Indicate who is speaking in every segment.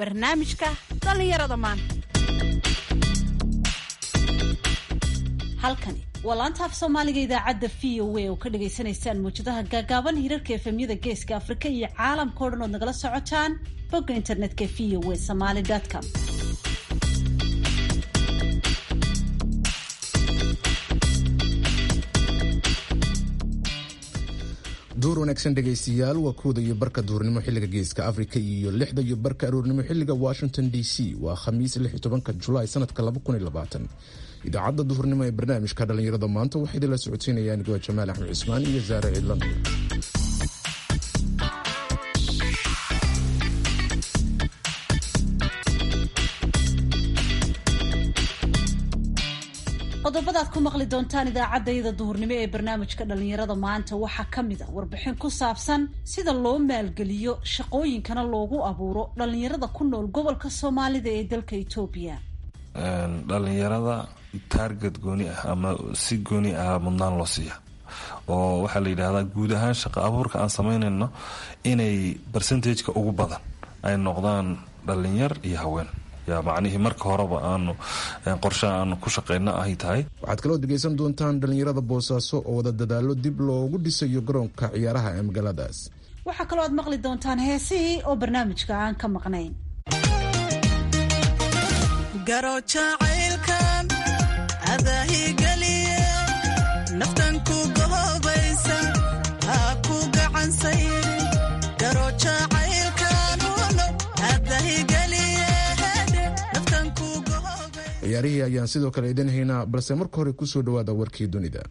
Speaker 1: barnaamijka dhallinyarada maanta. halkani waa laanta af soomaaliga idaacadda VOA oo ka dhagaysanaysaan mawjadaha gaagaaban hirarka efemyada geeska Afrika iyo caalamka oo dhan ood nagala socotaan bogga internetka voasomali.com.
Speaker 2: duur wanaagsan dhegaystayaal waa kooda iyo barka duurnimo xilliga geeska Afrika iyo 6 iyo barka aroornimo xilliga Washington DC. waa khamiis 16 Julaay sanadka 2020. idaacadda duurnimo ee barnaamijka dhalinyarada maanta waxay idinla socodsiinayaan anigoo Jamaal Axmed Cismaan iyo Zaare Cidlan.
Speaker 1: qodobadaad ku maqli doontaan idaacaddayda duhurnimo ee barnaamijka dhalinyarada maanta waxaa ka mid a warbixin ku saabsan sida loo maalgeliyo shaqooyinkana loogu abuuro dhalinyarada ku nool gobolka Soomaalida ee dalka Itoobiya.
Speaker 3: dhalinyarada target gooni ah ama si gooni ah mudnaan loo siiya oo waxaa la yidhaahdaa guud ahaan shaqo abuurka aan samaynayno inay percentage-ka ugu badan ay noqdaan dhalinyar iyo haween. yaa macnihii marka horeba aanu qorshaha aanu ku shaqeyno ay tahay.
Speaker 2: waxaad kaloo dhegaysan doontaan dhalinyarada Boosaaso oo wada dadaalo dib loogu dhisayo garoonka ciyaaraha ee magaaladaas.
Speaker 1: waxaa kaloo aad maqli doontaan heesihii oo barnaamijka aan ka maqnayn.
Speaker 4: garo jacaylkan adahigaliye naftan ku gohobaysa ha ku gacansay garo jacaylkan adahigaliye naftan ku gohobay.
Speaker 2: ciyaarihii ayaan sidoo kale idin haynaa balse marka hore ku soo dhawaada warkii dunida.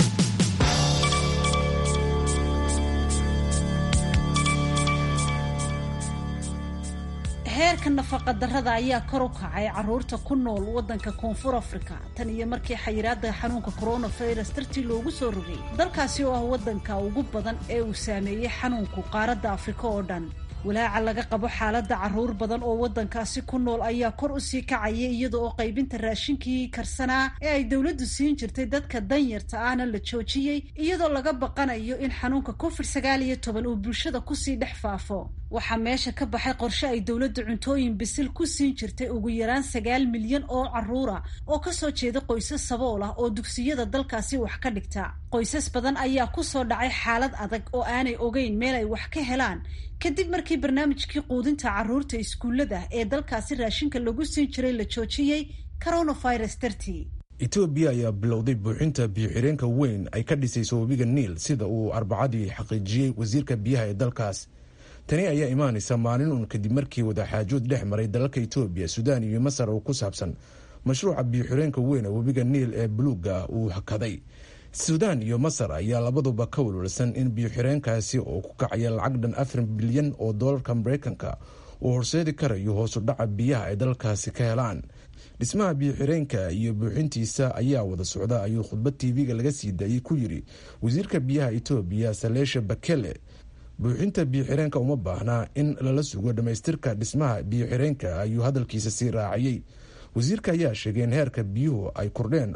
Speaker 1: heerka nafaqa darrada ayaa kor u kacay caruurta ku nool wadanka Koonfur Afrika tan iyo markii xayiraadda xanuunka coronavirus dartii loogu soo rogay dalkaasi oo ah wadanka ugu badan ee uu saameeyay xanuunku qaaradda Afrika oo dhan. walaaca laga qabo xaaladda caruur badan oo wadankaasi ku nool ayaa kor u sii kacaya iyada oo qaybinta raashinkii karsanaa ee ay dawladdu siin jirtay dadka danyarta ahna la joojiyey iyadoo laga baqanayo in xanuunka COVID-19 uu bulshada kusii dhex faafo. waxaa meesha ka baxay qorshe ay dawladdu cuntooyin bisil ku siin jirtay ugu yaraan 9 milyan oo caruura oo kasoo jeeda qoysas sabool ah oo dugsiyada dalkaasi wax ka dhigta. qoysas badan ayaa kusoo dhacay xaalad adag oo aanay ogeyn meel ay wax ka helaan kadib markii barnaamijkii quudinta caruurta iskuullada ee dalkaasi raashinka lagu siin jiray la joojiyey coronavirus dartii.
Speaker 2: Itoobiya ayaa bilowday buuxinta biyo-xireenka weyn ay ka dhisayso webiga Niil sida uu Arbacadii xaqiijiyey wasiirka biyaha ee dalkaas. tani ayaa imaanaysa maalin uun kadib markii wadaxaajood dhex maray dalalka Itoobiya, Suudaan iyo Masar oo ku saabsan mashruuca biyo-xireenka weyn ee webiga Niil ee buluuga uu hakaday. Suudaan iyo Masar ayaa labaduba ka walwalsan in biyo-xireenkaasi oo ku kacaya lacag dhan 4 bilyan oo doolarka Mareykanka uu horseedi karayo hoos u dhaca biyaha ay dalkaasi ka helaan. dhismaha biyo-xireenka iyo buuxintiisa ayaa wada socda ayuu khudbad TV-ga laga sii daayay ku yiri wasiirka biyaha Itoobiya Salesha Bakele. buuxinta biyo-xireenka uma baahna in lala sugo dhamaystirka dhismaha biyo-xireenka ayuu hadalkiisa sii raaciyey. wasiirka ayaa sheegay in heerka biyuhu ay kordheen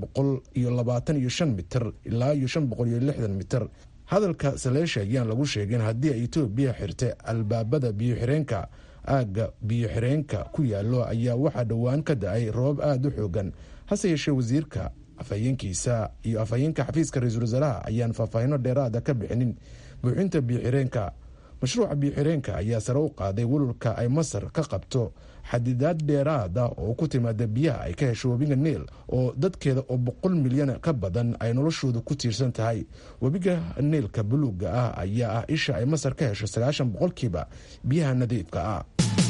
Speaker 2: 525 mitir ilaa 560 mitir. hadalka Salesha ayaan lagu sheegin haddii ay Itoobiya xirtay albaabada biyo-xireenka aagga biyo-xireenka ku yaalo ayaa waxaa dhowaan ka da-ay roobab aada u xoogan. hase yeeshee wasiirka afhayeenkiisa iyo afhayeenka xafiiska ra-iisul wasaaraha ayaan faahfaahino dheeraada ka bixinin buuxinta biyo-xireenka. mashruuca biyo-xireenka ayaa sare u qaaday walwalka ay Masar ka qabto xadidaad dheeraada oo ku timaada biyaha ay ka hesho webiga Niil oo dadkeeda oo 100 milyan ka badan ay noloshooda ku tiirsan tahay. webiga Niilka buluuga ah ayaa ah isha ay Masar ka hesho 90% biyaha nadiifka ah.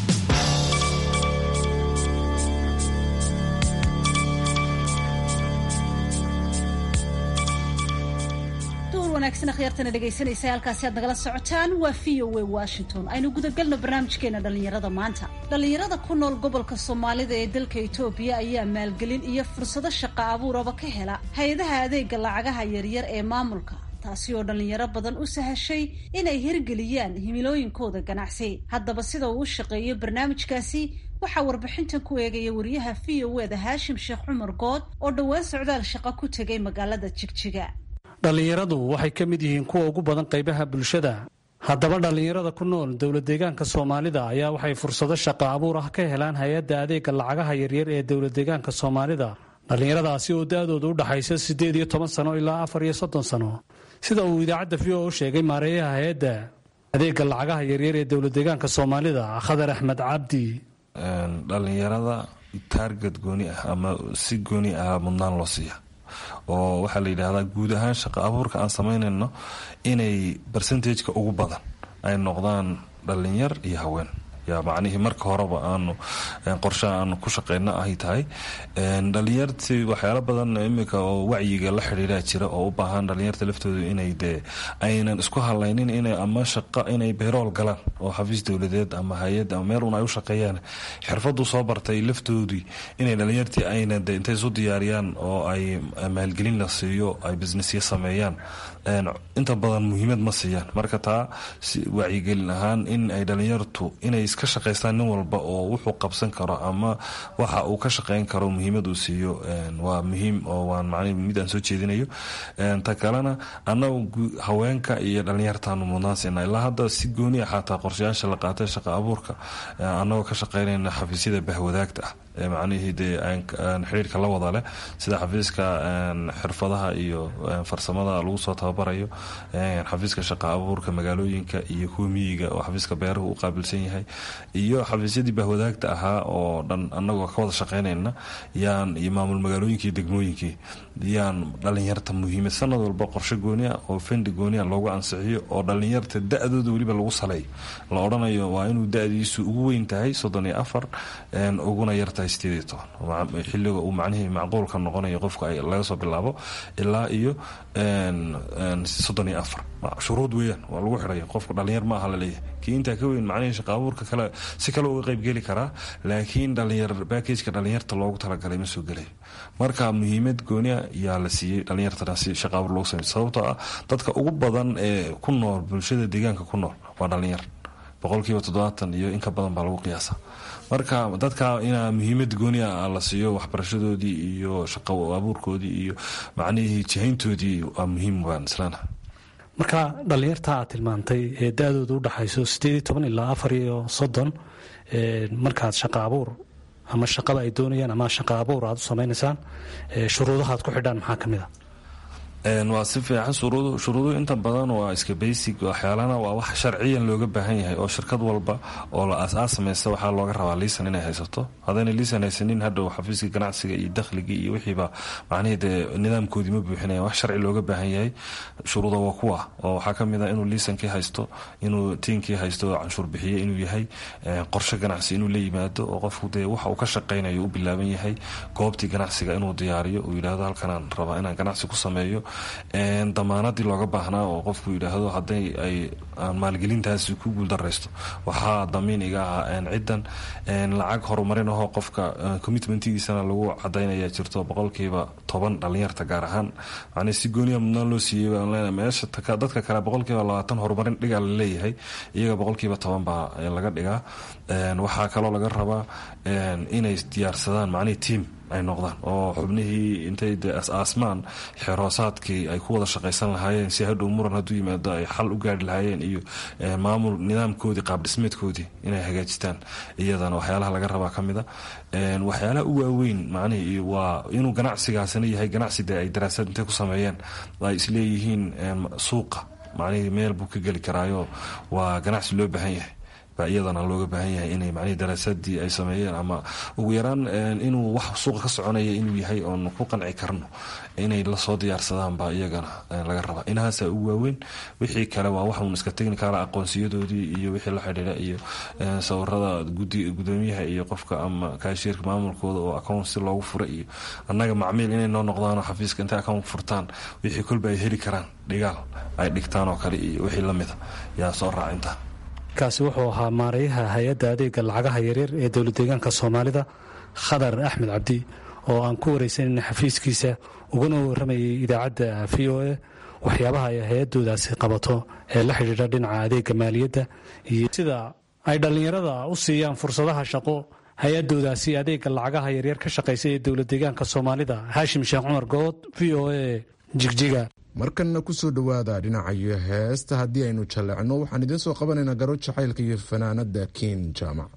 Speaker 1: wanaagsan akhyaartana dhegaysanaysa halkaasi aad nagala socotaan waa VOA Washington. aynu gudagalno barnaamijkeena dhalinyarada maanta. dhalinyarada ku nool gobolka Soomaalida ee dalka Itoobiya ayaa maalgelin iyo fursado shaqo abuuraba ka hela hay'adaha adeega lacagaha yaryar ee maamulka, taasi oo dhalinyaro badan u sahashay inay hirgeliyaan himilooyinkooda ganacsi. haddaba sida uu u shaqeeyo barnaamijkaasi waxaa warbixintan ku eegaya wariyaha VOA Haashim Sheekh Cumar Good oo dhowaan socdaal shaqo ku tegay magaalada Jigjiga.
Speaker 5: dhalinyaradu waxay ka mid yihiin kuwa ugu badan qaybaha bulshada haddaba dhallinyarada ku nool dowlad deegaanka soomaalida ayaa waxay fursado shaqo abuur ah ka helaan hay-adda adeega lacagaha yaryar ee dowlad deegaanka soomaalida dhallinyaradaasi oo da-dooda u dhaxaysa 18 sano ilaa 34 sano sida uu idaacadda v o u sheegay maareeyaha hay-adda adeega lacagaha yaryar ee dowlad deegaanka soomaalida khadar axmed cabdi.
Speaker 3: dhallinyarada taarget gooni ah ama si gooni ah mudnaan loo siiya oo waxaa la yidhaahdaa guud ahaan shaqo abuurka aan samaynayno inay percentageka ugu badan ay noqdaan dhalinyar iyo haween yaa macnihii marka horeba aanu qorshaha aanu ku shaqeyno ahay tahay dhalinyartii waxyaalo badan imika oo wacyiga la xidhiiraa jira oo u baahan dhalinyarta laftoodu inay dee aynan isku halaynin inay ama shaqo inay bayrool galaan oo xafiis dowladeed ama hay-ad ama meel un ay u shaqeeyaan xirfadu soo bartay laftoodii inay dhalinyartii ayna de intay isu diyaariyaan oo ay maalgelin la siiyo ay businessya sameeyaan inta badan muhiimad ma siiyaan marka taa wacyigelin ahaan in ay dhalinyartu inay iska shaqaystaan nin walba oo wuxuu qabsan karo ama waxa uu ka shaqeyn karo muhiimad uu siiyo waa muhiim oo waan macnaheed mid aan soo jeedinayo ta kalena annagu haweenka iyo dhalinyartaanu mudnaan siinaa ilaa hadda si gooni ah xataa qorshayaasha la qaatay shaqo abuurka annagoo ka shaqeynayna xafiisyada bahwadaagta ah macnihii dee aan xiriirka la wada leh sida xafiiska xirfadaha iyo farsamada lagu soo tababarayo xafiiska shaqo abuurka magaalooyinka iyo kuwa miyiga oo xafiiska beeruhu u qaabilsan yahay iyo xafiisyadii bahwadaagta ahaa oo dhan annagoo ka wada shaqeynayna iyo maamul magaalooyinkii degmooyinkii yaan dhalinyarta muhiimad sanad walba qorshe goonia oo fendi goonia loogu ansixiyo oo dhalinyarta da-dooda weliba lagu saleeyo la odhanayo waa inuu da-diisu ugu weyn tahay 34 uguna yartahay xilliga uu macnihii macquulka noqonayo qofka ay laga soo bilaabo ilaa iyo 34 shuruud weeyaan waa lagu xidhaya qofka dhalinyar ma aha laleeyahay kii intaa ka weyn macnihii shaqo abuurka kale si kale uga qaybgeli karaa laakiin baakejka dhalinyarta loogu talagalay ma soo gelayo marka muhiimad goonia yaa la siiyey dhalinyartanaasi shaqo abuur loogu samey sababtoo ah dadka ugu badan ee ku nool bulshada deegaanka ku nool waa dhalinyar 70% iyo in ka badan baa lagu qiyaasa marka dadka inaa muhiimad gooni ah la siiyo waxbarashadoodii iyo shaqo abuurkoodii iyo macnihii jihayntoodii waa muhiim waan islaana
Speaker 5: marka dhalinyarta aad tilmaantay ee da-dooda u dhaxayso 18 ilaa 34 markaad shaqo abuur ama shaqada ay doonayaan ama shaqo abuur aad u samaynaysaan shuruudaha aad ku xidhaan maxaa ka mid ah
Speaker 3: waa si fiican shuruudu inta badan waa iska basic waxyaalana waa wax sharciyan looga baahan yahay oo shirkad walba oo la aas samaysta waxaa looga rabaa liisan inay haysato haddayna liisan haysanin hadhow xafiiska ganacsiga iyo dakhligii iyo wixiiba macnihii dee nidaamkoodii ma buuxinaya wax sharci looga baahan yahay shuruuda waa kuwa oo waxaa ka mid ah inuu liisankii haysto inuu tiinkii haysto canshuur bixiye inuu yahay qorshe ganacsi inuu la yimaado oo qofku dee waxa uu ka shaqaynayo u bilaaban yahay goobtii ganacsiga inuu diyaariyo uu yidhaahdo halkanaan rabaa inaan ganacsi ku sameeyo damaanadii looga baahnaa oo qofku yidhaahdo hadday ay maalgelintaasi ku guuldaraysto waxaa damiin iga ah ciddan lacag horumarin ahoo qofka commitmentigiisana lagu cadaynaya jirto 10% dhalinyarta gaar ahaan macnii si gooniya mudnaan loo siiyey baan leenahay meesha dadka kale 20% horumarin dhigaa la leeyahay iyaga 10% baa laga dhigaa waxaa kaloo laga rabaa inay diyaarsadaan macnii team ay noqdaan oo xubnihii intay aasmaan xeroosaadkii ay ku wada shaqaysan lahaayeen si hadhow muran hadduu yimaado ay xal u gaari lahaayeen iyo maamul nidaamkoodii qaabdhismeedkoodii inay hagaajistaan iyadana waxyaalaha laga rabaa ka mida waxyaalaha u waaweyn macnihii waa inuu ganacsigaasina yahay ganacsi dee ay daraasad intay ku sameeyeen ay isleeyihiin suuqa macnihii meel buu ka geli karaayo waa ganacsi loo baahan yahay iyadana looga baahan yahay inay macnihii daraasadii ay sameeyeen ama ugu yaraan inuu wax suuqa ka soconaya inuu yahay oon ku qanci karno inay lasoo diyaarsadaan baa iyagana laga rabaa inahaasa ugu waaweyn wixii kale waa waxun iska technical aqoonsiyadoodii iyo wixii la xidhiidha iyo sawirada gudoomiyaha iyo qofka ama kaashiirka maamulkooda oo account si loogu fura iyo annaga macmiil inay noo noqdaan xafiiska intay account furtaan wixii kolba ay heli karaan dhigaal ay dhigtaan oo kale iyo wixii lamida yaa soo raacinta
Speaker 5: kaasi wuxuu ahaa maareeyaha hay-adda adeega lacagaha yaryar ee dowlad deegaanka soomaalida khadar axmed cabdi oo aan ku wareysanayna xafiiskiisa uguna waramayay idaacadda v o a waxyaabaha ay hay-adoodaasi qabato ee la xidhiidha dhinaca adeega maaliyadda iyo sida ay dhallinyarada u siiyaan fursadaha shaqo hay-adoodaasi adeega lacagaha yaryar ka shaqaysa ee dowlad deegaanka soomaalida haashim sheekh cumar good v o a jigjiga
Speaker 2: markanna kusoo dhowaada dhinacayo heesta haddii aynu jalleecno waxaan idiin soo qabanaynaa garo jacaylka iyo fanaanada kiin jaamac.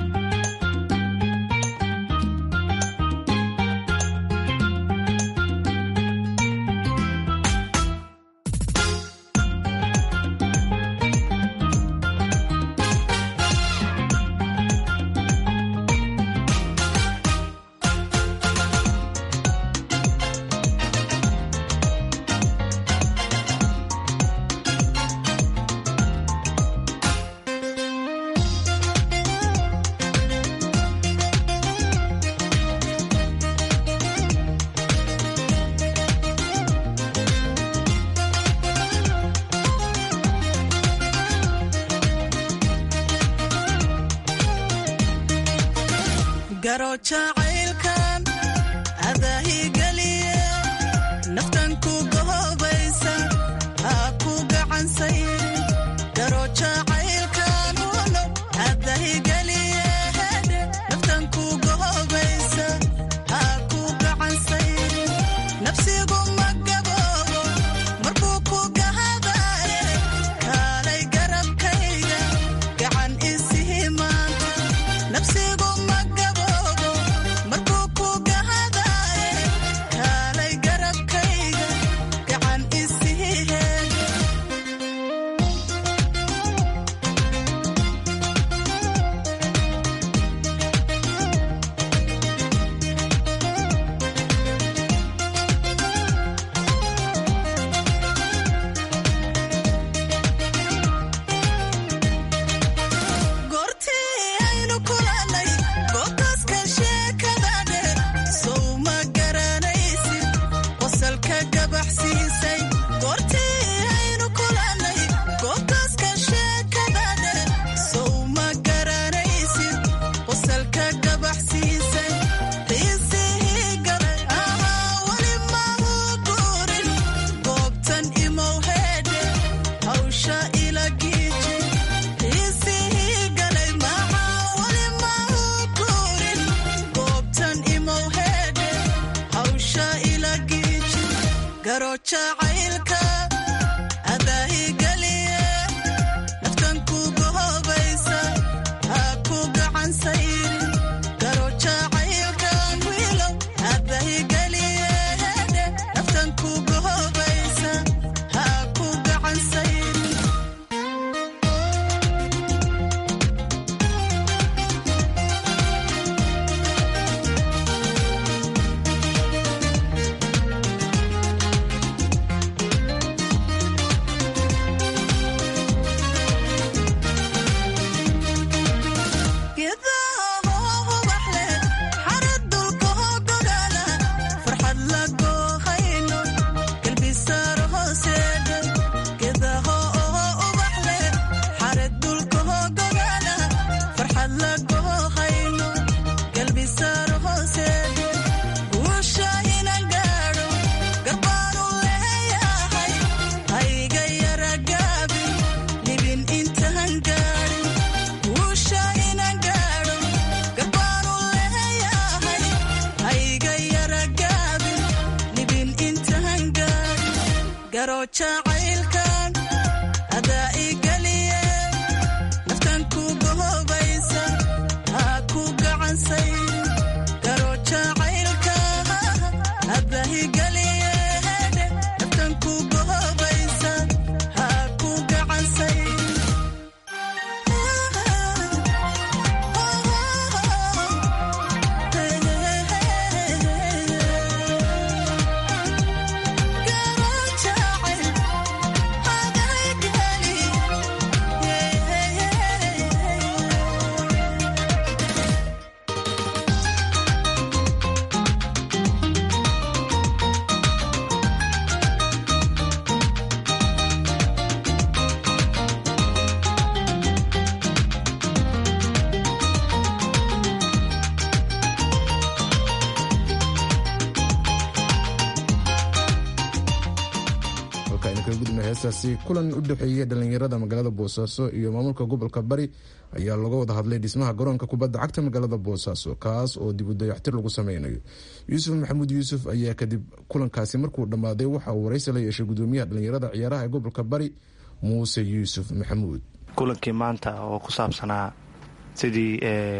Speaker 4: garo jacaylkan adahigeliye naftan ku gohobaysa ha ku gacansayri garo jacaylkan uno adahigeliye naftan ku gohobaysa ha ku gacansayri nafsigu magaboobo markuu ku gahadaye kaalay garabkayga gacan isihimaanta nafsigu garo jacaylka adahigeliye naftan ku gohobaysa ha ku gacansayri garo jacaylkan wiilow adahigeliye naftan ku gohobaysa ha ku gacansayri garo jacaylkan adahigeliye naftan ku gohobaysa ha ku gacansayri garo jacaylka adahigeliye naftan ku gohobaysa ha ku gacansayri
Speaker 2: halka aynu kaga gudubna heestaasi kulan u dhexeeya dhallinyarada magaalada boosaaso iyo maamulka gobolka bari ayaa laga wada hadlay dhismaha garoonka kubadda cagta magaalada boosaaso kaas oo dib u dayaxtir lagu sameynayo. yuusuf maxamuud yuusuf ayaa kadib kulankaasi markuu dhammaaday waxa uu waraysi la yeeshay gudoomiyaha dhallinyarada ciyaaraha ee gobolka bari muuse yuusuf maxamuud.
Speaker 6: kulankii maanta oo ku saabsanaa sidii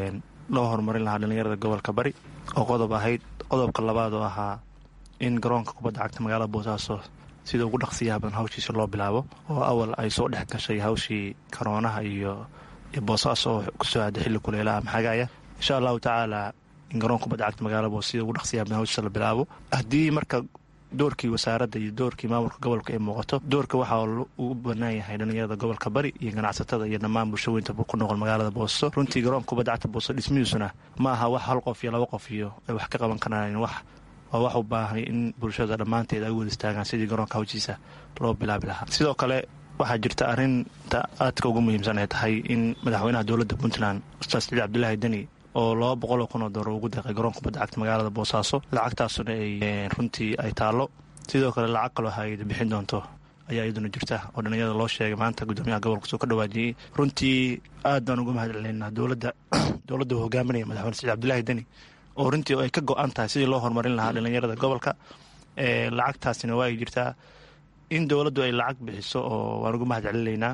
Speaker 6: loo horumarin lahaa dhallinyarada gobolka bari oo qodob ahayd, qodobka labaad oo ahaa in garoonka kubadda cagta magaalada boosaaso sida ugu dhaqsiyaha badan hawshiisa loo bilaabo, oo awal ay soo dhex gashay hawshii karoonaha iyo boosaaso oo kusoo aaday xilli kuleelaha maxagaya. insha allahu tacaala in garoonka kubadda cagta magaalada boosaaso sida ugu dhaqsiyaha badan hawshiisa la bilaabo. haddii marka doorkii wasaaradda iyo doorkii maamulka gobolka ay muuqato, doorka waxaa ugu banaan yahay dhallinyarada gobolka bari iyo ganacsatada iyo dhammaan bulshooyinta ku noqol magaalada boosaaso. runtii garoonka kubadda cagta boosaaso dhismihiisuna ma aha wax hal qof iyo laba qof iyo ay wax ka qaban karaan, waa wax u baahay in bulshada dhammaanteed ay u wada istaagaan sidii garoonka hawshiisa loo bilaabi lahaa. sidoo kale waxaa jirta arrinta aadka ugu muhiimsan ay tahay in madaxweynaha dowladda puntland ustaas siciid cabdilaahi deni oo $200,000 ugu deeqay garoonka kubadda cagta magaalada boosaaso, lacagtaasuna ay runtii ay taallo. sidoo kale lacag kaloo hay-ada bixin doonto ayaa iyaduna jirta oo dhallinyarada loo sheegay maanta gudoomiyaha gobolka soo ka dhawaajiyey. runtii aad baan uga mahad celinaa dowladda uu hogaaminaya madaxweyne siciid cabdilaahi deni oo runtii ay ka go-an tahay sidii loo horumarin lahaa dhallinyarada gobolka. lacagtaasina waa ay jirtaa in dowladdu ay lacag bixiso oo waan uga mahad celinaynaa.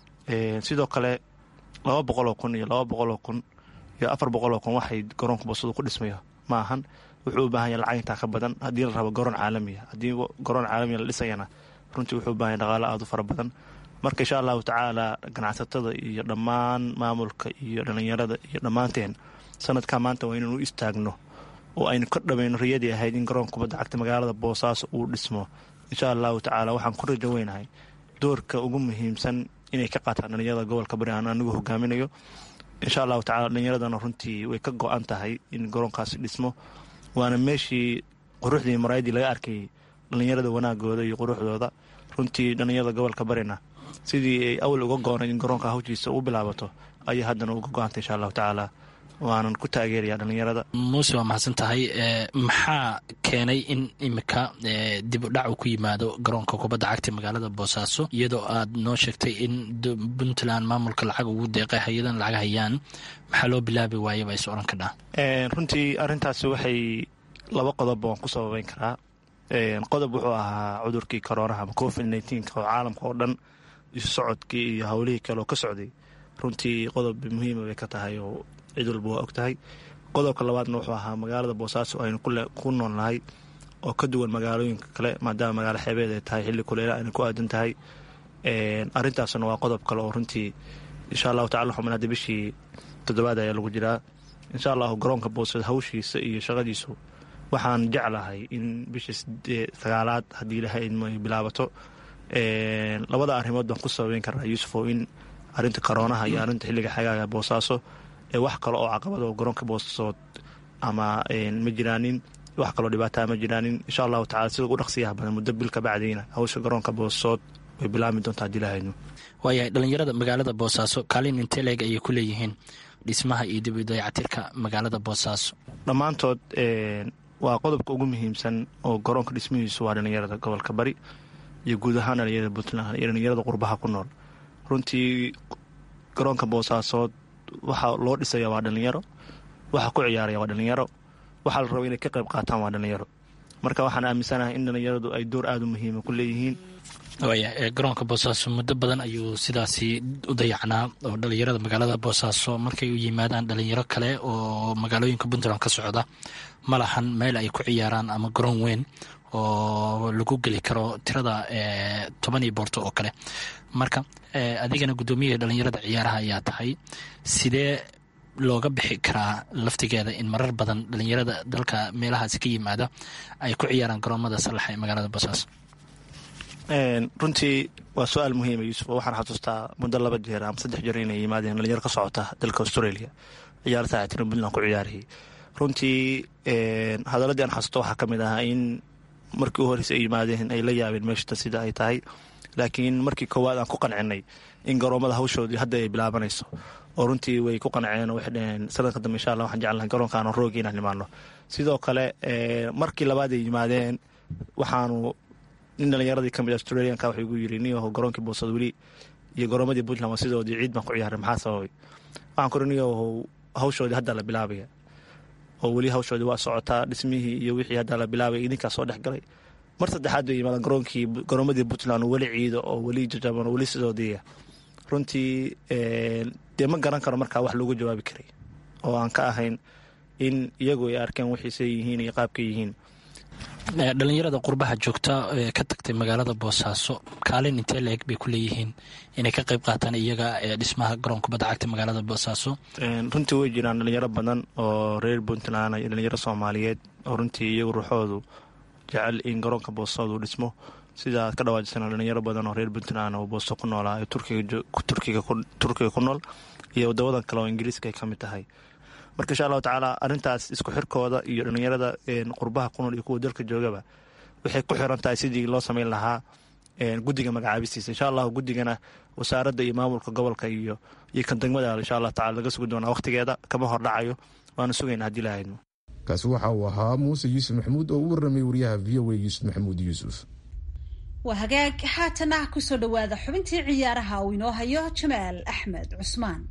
Speaker 6: sidoo kale $200,000 iyo $200,000 iyo $400,000 waxay garoonka boosadu ku dhismayo ma ahan, wuxuu u baahan yahay lacag intaa ka badan haddii la rabo garoon caalamiya. haddii garoon caalamiya la dhisayana runtii wuxuu u baahan yahay dhaqaalo aad u fara badan. marka insha allahu tacaala ganacsatada iyo dhammaan maamulka iyo dhallinyarada iyo dhammaanteen sanadkaa maanta waa inaan u istaagno oo aynu ka dhamayno riyadii ahayd in garoonka kubadda cagta magaalada boosaaso uu dhismo. insha allahu tacaala waxaan ku rajo weynahay doorka ugu muhiimsan inay ka qaataan dhallinyarada gobolka bari aan anigu hogaaminayo. insha allahu tacala dhallinyaradana runtii way ka go-an tahay in garoonkaasi dhismo, waana meeshii quruxdii maraayadii laga arkayay dhallinyarada wanaagooda iyo quruxdooda. runtii dhallinyarada gobolka barina sidii ay awal uga go-onayd in garoonka hawshiisa u bilaabato ayay haddana uga go-antay insha allahu tacaala, waanan ku taageerayaa dhallinyarada.
Speaker 7: muuse waa mahadsan tahay. maxaa keenay in imika dib u dhac uu ku yimaado garoonka kubadda cagta magaalada boosaaso iyadoo aad noo sheegtay in puntland maamulka lacag ugu deeqay hay-adan lacag hayaan, maxaa loo bilaabi waayay baa is odhan kadhaa?
Speaker 6: runtii arrintaasi waxay laba qodobba waan ku sababeyn karaa. qodob wuxuu ahaa cudurkii koroonaha ama covid-19 oo caalamka oo dhan isu socodkii iyo howlihii kale oo ka socday. runtii qodob muhiima bay ka tahay oo cid walba waa og tahay. qodobka labaadna wuxuu ahaa magaalada boosaaso aynu ku nool nahay oo ka duwan magaalooyinka kale maadaama magaalo xeebeed ay tahay xilli kuleela ayna ku aadan tahay. arrintaasna waa qodob kale oo runtii insha allahu tacala xuman hadda bishii 7 ayaa lagu jiraa. insha allahu garoonka boosaaso hawshiisa iyo shaqadiisu waxaan jeclahay in bishii 9aad haddii ilahay ay bilaabato. labada arrimood baan ku sababeyn karnaa yuusuf, oo in arrinta karoonaha iyo arrinta xilliga xagaaga boosaaso wax kale oo caqabad oo garoonka boosaasood ama ma jiraanin, wax kaloo dhibaataa ma jiraanin. insha allahu tacala sida ugu dhaqsiyaha badan muddo bil ka bacdiina hawsha garoonka boosaasood way bilaami doontaa haddii lahayno.
Speaker 7: waayahay dhallinyarada magaalada boosaaso kaalin intee leeg ayay ku leeyihiin dhismaha iyo dib u dayacatirka magaalada boosaaso?
Speaker 6: dhammaantood waa qodobka ugu muhiimsan oo garoonka dhismihiisu waa dhallinyarada gobolka bari iyo guud ahaan dhallinyarada puntland iyo dhallinyarada qurbaha ku nool. runtii garoonka boosaasood waxaa loo dhisaya waa dhallinyaro, waxa ku ciyaaraya waa dhallinyaro, waxaa la raba inay ka qayb qaataan waa dhallinyaro. marka waxaan aaminsanahay in dhallinyaradu ay door aada u muhiima ku leeyihiin.
Speaker 7: waaya garoonka boosaaso muddo badan ayuu sidaasi u dayacnaa oo dhallinyarada magaalada boosaaso markay u yimaadaan dhallinyaro kale oo magaalooyinka puntland ka socda ma lahan meel ay ku ciyaaraan ama garoon weyn oo lagu geli karo tirada 10 boorto oo kale. marka adigana guddoomiyaha dhallinyarada ciyaaraha ayaa tahay, sidee looga bixi karaa laftigeeda in marar badan dhallinyarada dalka meelahaasi ka yimaada ay ku ciyaaraan garoomada salaxa ee magaalada boosaaso?
Speaker 6: runtii waa su-aal muhiima yuusuf. waxaan xasuustaa muddo 2 jeer ama 3 jeer inay yimaadeen dhalinyaro ka socota dalka australia ciyaarta tiran puntland ku ciyaarayay. runtii hadaladii aan xasuusto waxaa ka mid ahaa in markii u horeysa ay yimaadeen ay la yaabeen meeshata sida ay tahay, laakiin markii koowaad aan ku qancinay in garoomada hawshoodii hadda ay bilaabanayso oo runtii way ku qanceen oo waxay dhaheen sanadka dambe insha allah waxaan jeclahay garoonkaan roogi inaan imaano. sidoo kale markii labaad ay yimaadeen waxaanu nin dhalinyaradii kamid australianka wuxuu igu yiri niyaho garoonkii boosada weli iyo garoomadii puntland waa sidoodii ciid baan ku ciyaaray maxaa sababay waxaan kuri niyaho hawshoodii haddaa la bilaabaya oo weli hawshoodii waa socotaa dhismihii iyo wixii haddaa la bilaabaya idinkaa soo dhex galay mar saddexaad bay yimaadaan garoomadii puntland oo weli ciido oo weli jajaban oo weli sidoodiiya runtii dee ma garan karo markaa wax loogu jawaabi karay oo aan ka ahayn in iyagu ay arkeen wixiisay yihiin iyo qaabkay yihiin
Speaker 7: dhalinyarada qurbaha joogta ka tagtay magaalada boosaaso kaalin intee la-eg bay ku leeyihiin inay ka qayb qaataan iyaga dhismaha garoon kubadda cagta magaalada boosaaso
Speaker 6: runtii way jiraan dhalinyaro badan oo reer puntland iyo dhalinyaro soomaaliyeed oo runtii iyagu ruuxoodu jecel in garoonka boosadu dhismo sidaad ka dhawaajisana dhalinyaro badan oo reer puntland oo boosto ku noolaa ee turkiga ku nool iyo wadawadan kale oo ingiriiska ay ka mid tahay marka insha allahu tacaala arrintaas isku xirkooda iyo dhalinyarada qurbaha ku nool iyo kuwa dalka joogaba waxay ku xiran tahay sidii loo samayn lahaa guddiga magacaabistiisa insha allahu guddigana wasaaradda iyo maamulka gobolka iyo kan degmada insha allah tacala laga sugi doonaa waqtigeeda kama hordhacayo waana sugayna haddii lahaydno
Speaker 2: kaasi waxa uu ahaa muuse yuusuf maxamuud oo u warramay wariyaha v o a yuusuf maxamuud yuusuf
Speaker 1: waa hagaag haatana kusoo dhowaada xubintii ciyaaraha uu inoo hayo jamaal axmed cusmaan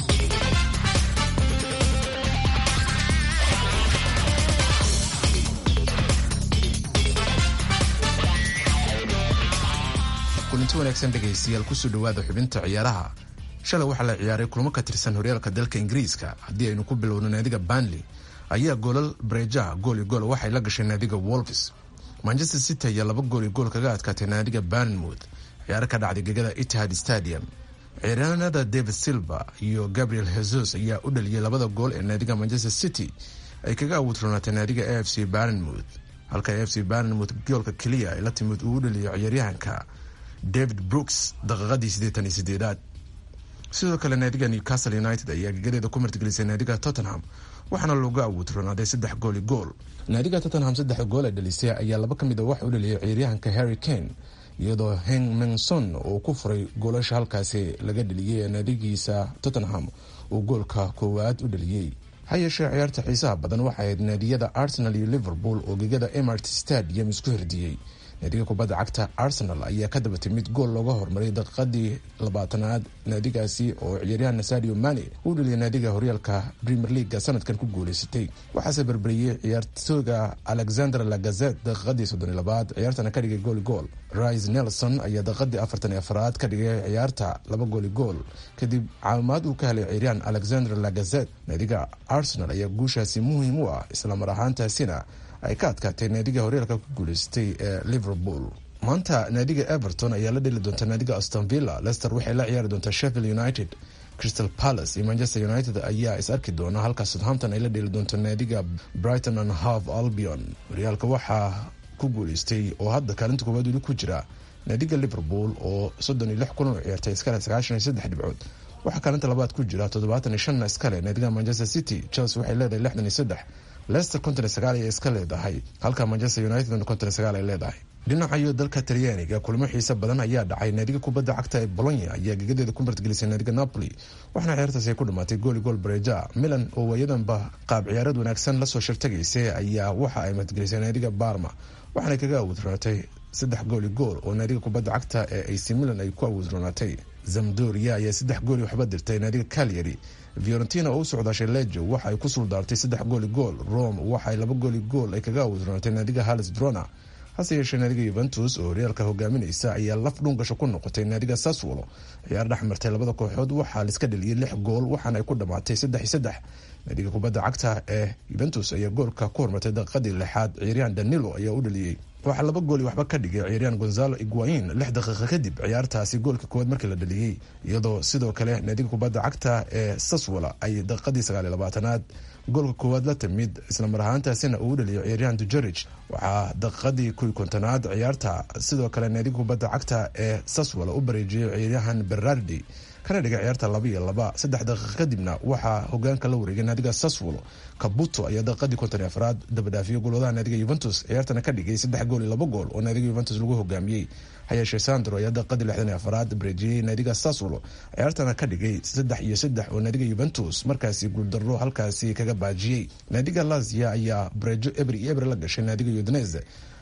Speaker 2: kulanti wanaagsan dhegaystayaal kusoo dhowaada xubinta ciyaaraha shalay waxaa la ciyaaray kulamo ka tirsan horyaalka dalka ingiriiska haddii aynu ku bilowno naadiga Burnley ayaa goolal Breja gool iyo gool waxay la gashay naadiga Wolves. Manchester City ayaa 2 gool iyo gool kaga adkaatay naadiga Bournemouth ciyaar ka dhacday gegada Etihad Stadium. ciyaaryahanada David Silva iyo Gabriel Jesus ayaa u dhaliyay 2 gool ee naadiga Manchester City ay kaga awoodroonatay naadiga AFC Bournemouth halka AFC Bournemouth goolka kaliya ay la timid uu u dhaliyay ciyaaryahanka David Brooks daqiiqadii 88aad. sidoo kale naadiga Newcastle United ayaa gegadeeda ku martigelisay naadiga Tottenham waxaana looga awoodroonaaday 3 gool iyo gool. naadiga Tottenham 3 gool ay dhalisay ayaa 2 kamid ah wax u dhaliyay ciyaaryahanka Harry Kane iyadoo Heung-min Son oo ku furay goolasha halkaasi laga dhaliyay naadigiisa Tottenham uu goolka koowaad u dhaliyay. hayeeshee ciyaarta xiisaha badan waxay ahayd naadiyada Arsenal iyo Liverpool oo gegada Emirates Stadium isku hirdiyay. naadiga kubadda cagta Arsenal ayaa ka daba timid gool looga hormaray daqiiqadii 20aad naadigaasi oo ciyaaryahan Sadio Mane uu dhaliyay naadiga horyaalka Premier League sanadkan ku guuleysatay. waxaase barbariyay ciyaartooyga Alexander Lacazette daqiiqadii 32aad ciyaartana ka dhigay gool. Rice Nelson ayaa daqiiqadii 44aad ka dhigay ciyaarta 2 gool kadib caawimaad uu ka helay ciyaaryahan Alexander Lacazette. naadiga Arsenal ayaa guushaasi muhiim u ah isla mar ahaantaasina ay ka adkaatay naadiga horyaalka ku guuleystay ee Liverpool. maanta naadiga Everton ayaa la dheli doonta naadiga Aston Villa. Leicester waxay la ciyaari doontaa Sheffield United. Crystal Palace iyo Manchester United ayaa is arki doona halka Southampton ay la dheli doonto naadiga Brighton and Hove Albion. horyaalka waxaa ku guuleystay oo hadda kaalinta koowaad weli ku jira naadiga Liverpool oo 36 kulan u ciyaartay iskale 93 dhibcood. waxaa kaalinta labaad ku jira 75 iskale naadiga Manchester City. Chelsea waxay leedahay 63. Leicester 59 ay iska leedahay halka Manchester United 59 ay leedahay. dhinaca dalka Talyaaniga kulamo xiiso badan ayaa dhacay. naadiga kubadda cagta ee Bologna ayaa gegadeeda ku martigelisay naadiga Napoli waxaana ciyaartaasi ku dhamaatay gool iyo gool Breja. Milan oo wayadanba qaab ciyaareed wanaagsan la soo shirtagaysay ayaa waxa ay martigelisay naadiga Parma waxaana kaga awoodroonatay 3 gool iyo gool oo naadiga kubadda cagta ee AC Milan ay ku awoodroonatay. Sampdoria ayaa 3 gool waxba dirtay naadiga Cagliari. Fiorentina oo u socdaashay Lecce waxa ay ku suldaartay 3 gool iyo gool. Rome waxa ay 2 gool iyo gool ay kaga awoodroonatay naadiga Hellas Verona. hase yeeshee naadiga Juventus oo horyaalka hogaaminaysa ayaa laf dhungasho ku noqotay naadiga Sassuolo. ciyaar dhexmartay labada kooxood waxaa la iska dhaliyay 6 gool waxaana ay ku dhamaatay 3-3. naadiga kubadda cagta ee Juventus ayaa goolka ku hormartay daqiiqadii 6aad ciyaaryahan Danilo ayaa u dhaliyay. waxaa 2 gool waxba ka dhigay ciyaaryahan Gonzalo Higuain 6 daqiiqo kadib ciyaartaasi goolka koowaad markii la dhaliyay iyadoo sidoo kale naadiga kubadda cagta ee Sassuolo ay daqiiqadii 29aad goolka koowaad la timid isla mar ahaantaasina uu dhaliyay ciyaaryahan Djuric. waxaa daqiiqadii 10aad ciyaarta sidoo kale naadiga kubadda cagta ee Sassuolo u bareejiyay ciyaaryahan Berardi kana dhigay ciyaarta 2-2. 3 daqiiqo kadibna waxaa hogaanka la wareegay naadiga Sassuolo. Caputo ayaa daqiiqadii 54aad dabadhaafiyay gooladaha naadiga Juventus ciyaartana ka dhigay 3 gool iyo 2 gool oo naadiga Juventus lagu hogaamiyay. hayeeshee Sandro ayaa daqiiqadii 64aad bareejiyay naadiga Sassuolo ciyaartana ka dhigay 3-3 oo naadiga Juventus markaasi guuldarro halkaasi kaga baajiyay. naadiga Lazio ayaa bareejo eber la gashay naadiga Udinese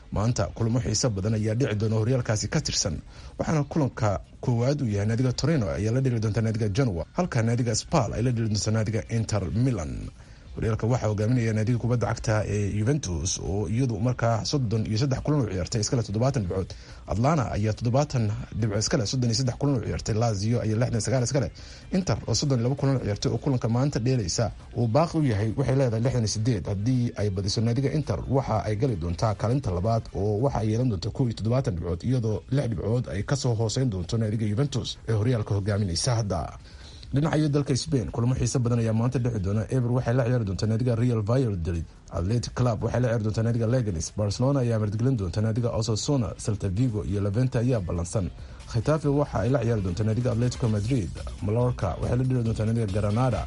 Speaker 2: maanta kulamo xiiso badan ayaa dhici doona horyaalkaasi ka tirsan, waxaana kulanka koowaad uu yahay naadiga Torino ayaa la dheli doonta naadiga Genoa, halka naadiga Spal ay la dheli doonta naadiga Inter Milan. horyaalka waxaa hogaaminaya naadiga kubadda cagta ee Juventus oo iyadu markaa 33 kulan u ciyaartay iskale 70 dhibcood. Atlanta ayaa 70 dhibcood iskale 33 kulan u ciyaartay. Lazio ayaa 69 iskale. Inter oo 32 kulan u ciyaartay oo kulanka maanta dheelaysa uu baaqi u yahay waxay leedahay 68. haddii ay badiso naadiga Inter waxa ay gali doontaa kaalinta labaad oo waxa ay yeelan doontaa 70 dhibcood iyadoo 6 dhibcood ay kasoo hooseyn doonto naadiga Juventus ee horyaalka hogaaminaysa hadda. dhinaca dalka Spain kulamo xiiso badan ayaa maanta dhici doona. Eibar waxay la ciyaari doontaa naadiga Real Valladolid, Athletic Club waxay la ciyaari doontaa naadiga Leganes, Barcelona ayaa martigelin doonta naadiga Osasuna, Celta Vigo iyo Levante ayaa ballansan. Getafe waxa ay la ciyaari doontaa naadiga Atletico Madrid, Mallorca waxay la dhiri doontaa naadiga Granada.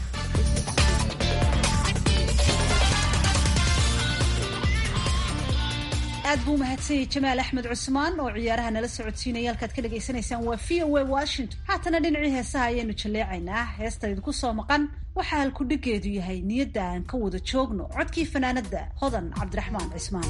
Speaker 1: aad buu mahadsanyahay Jamaal Axmed Cusmaan oo ciyaaraha nala socodsiinaya. halkaad ka dhageysanaysaan waa VOA Washington. haatana dhinacii heesaha ayaanu jaleecaynaa. heesta idinku soo maqan waxaa halkudhigeedu yahay niyadda aan ka wada joogno. codkii fanaanada Hodan Cabdiraxmaan Cismaan.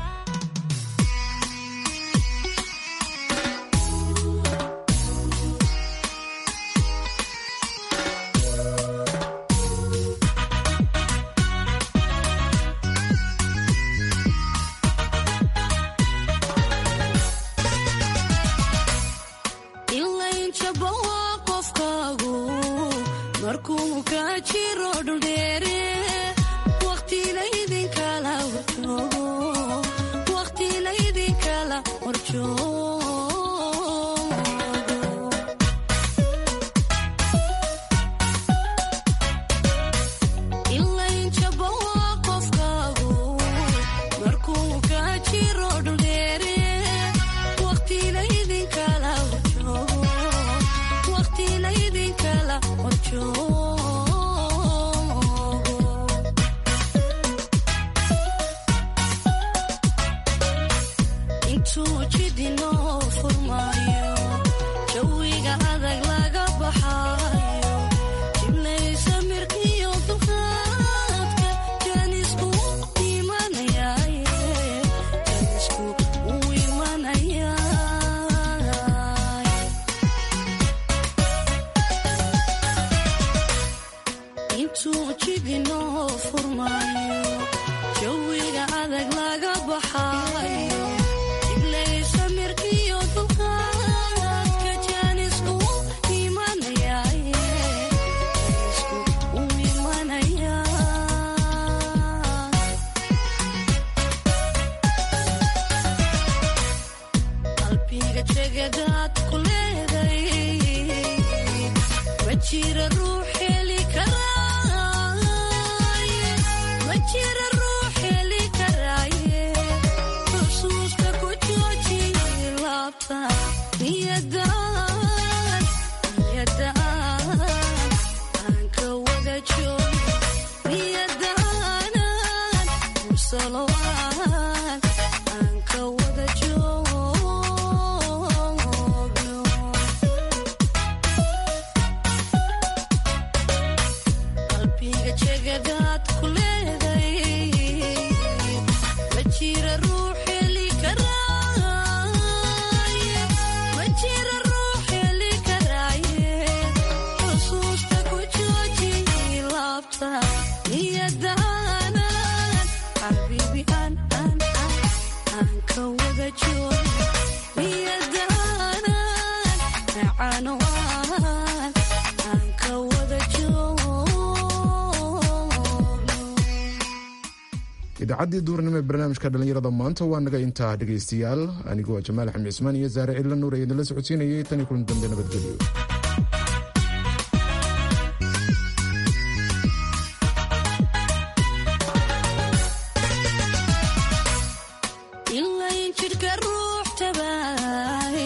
Speaker 2: idaacadii duurnimo ee barnaamijka dhalinyarada maanta waa naga intaa dhegaystayaal. anigu waa Jamaal Axmed Cismaan iyo Zaare Cidla Nuur ee idinla socodsiinayay. tan iyo kulan dambe nabadgelyo.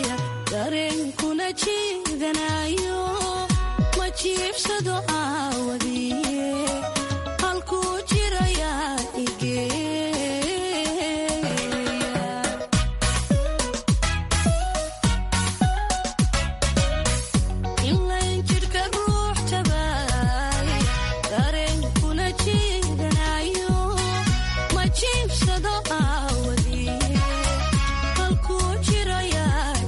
Speaker 8: dareenkuna jiidanayo ma jiibsado aawa